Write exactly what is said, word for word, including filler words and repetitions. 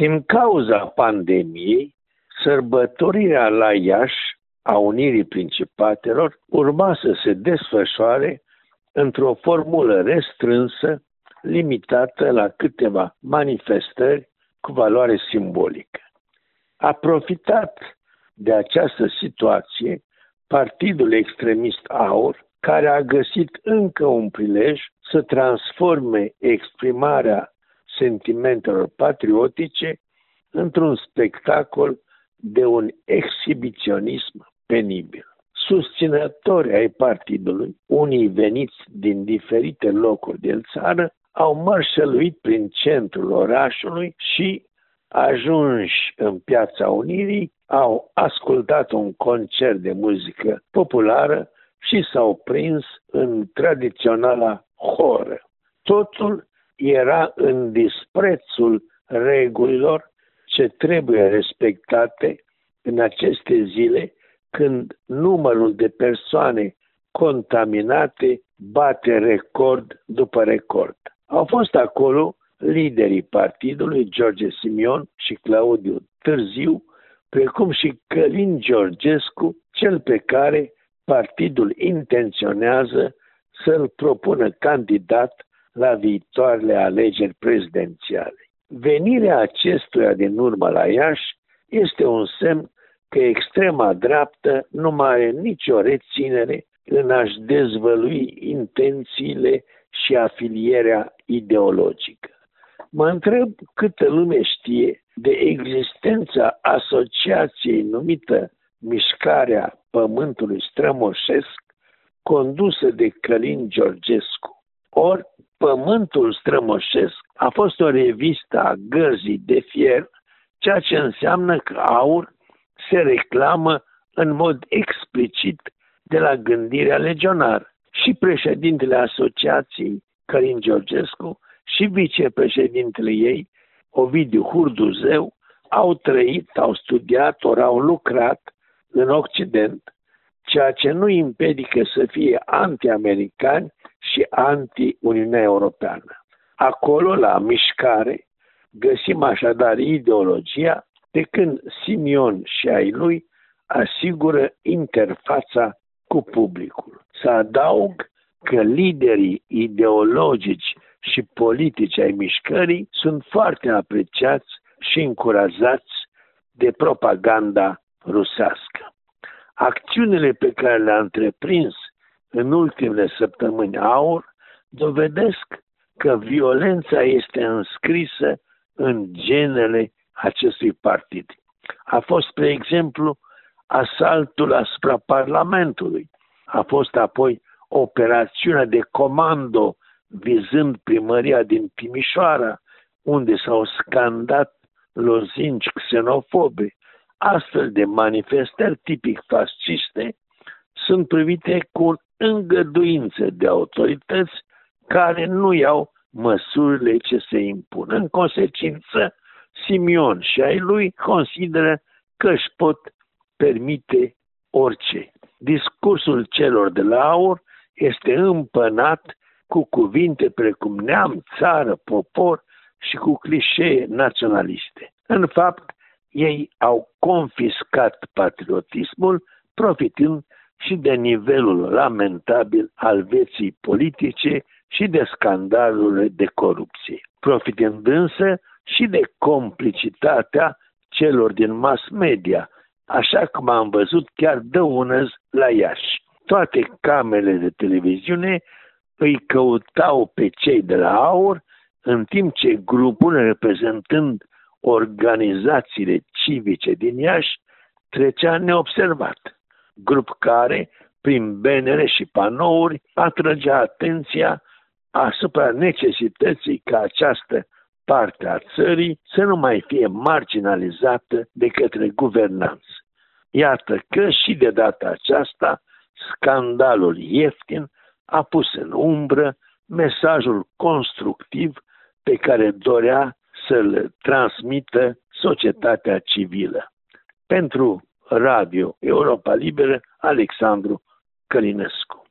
Din cauza pandemiei, sărbătorirea la Iași a Unirii Principatelor urma să se desfășoare într-o formulă restrânsă, limitată la câteva manifestări cu valoare simbolică. A profitat de această situație partidul extremist AUR, care a găsit încă un prilej să transforme exprimarea sentimentelor patriotice într-un spectacol de un exhibiționism penibil. Susținători ai partidului, unii veniți din diferite locuri din țară, au mărșăluit prin centrul orașului și, ajunși în Piața Unirii, au ascultat un concert de muzică populară și s-au prins în tradiționala horă. Totul era în disprețul regulilor ce trebuie respectate în aceste zile, când numărul de persoane contaminate bate record după record. Au fost acolo liderii partidului, George Simion și Claudiu Târziu, precum și Călin Georgescu, cel pe care partidul intenționează să-l propună candidat la viitoarele alegeri prezidențiale. Venirea acestuia din urmă la Iași este un semn că extrema dreaptă nu mai are nicio reținere în a-și dezvălui intențiile și afilierea ideologică. Mă întreb câtă lume știe de existența asociației numită Mișcarea Pământului Strămoșesc, condusă de Călin Georgescu. Ori Pământul Strămoșesc a fost o revistă a gărzii de fier, ceea ce înseamnă că AUR se reclamă în mod explicit de la gândirea legionară. Și președintele asociației, Călin Georgescu, și vicepreședintele ei, Ovidiu Hurduzeu, au trăit, au studiat, ori au lucrat în Occident, ceea ce nu împiedică să fie anti-americani și anti-Uniunea Europeană. Acolo, la mișcare, găsim așadar ideologia de când Simion și ai lui asigură interfața cu publicul. Să adaug că liderii ideologici și politici ai mișcării sunt foarte apreciați și încurajați de propaganda rusească. Acțiunile pe care le-a întreprins în ultimele săptămâni AUR dovedesc că violența este înscrisă în genele acestui partid. A fost, spre exemplu, asaltul asupra Parlamentului. A fost apoi operațiunea de comando vizând primăria din Timișoara, unde s-au scandat lozinci xenofobe. Astfel de manifestări tipic fasciste sunt privite cu îngăduință de autorități care nu iau măsurile ce se impun. În consecință, Simion și ai lui consideră că își pot permite orice. Discursul celor de la AUR este împănat cu cuvinte precum neam, țară, popor și cu clișee naționaliste. În fapt, ei au confiscat patriotismul, profitând și de nivelul lamentabil al vieții politice și de scandalurile de corupție, profitând însă și de complicitatea celor din mass media, așa cum am văzut chiar dăunăz la Iași. Toate camerele de televiziune îi căutau pe cei de la AUR, în timp ce grupul, reprezentând organizațiile civice din Iași, trecea neobservat. Grup care, prin benere și panouri, atrăgea atenția asupra necesității ca această parte a țării să nu mai fie marginalizată de către guvernanță. Iată că și de data aceasta scandalul ieftin a pus în umbră mesajul constructiv pe care dorea să-l transmită societatea civilă. Pentru Radio Europa Liberă, Alexandru Călinescu.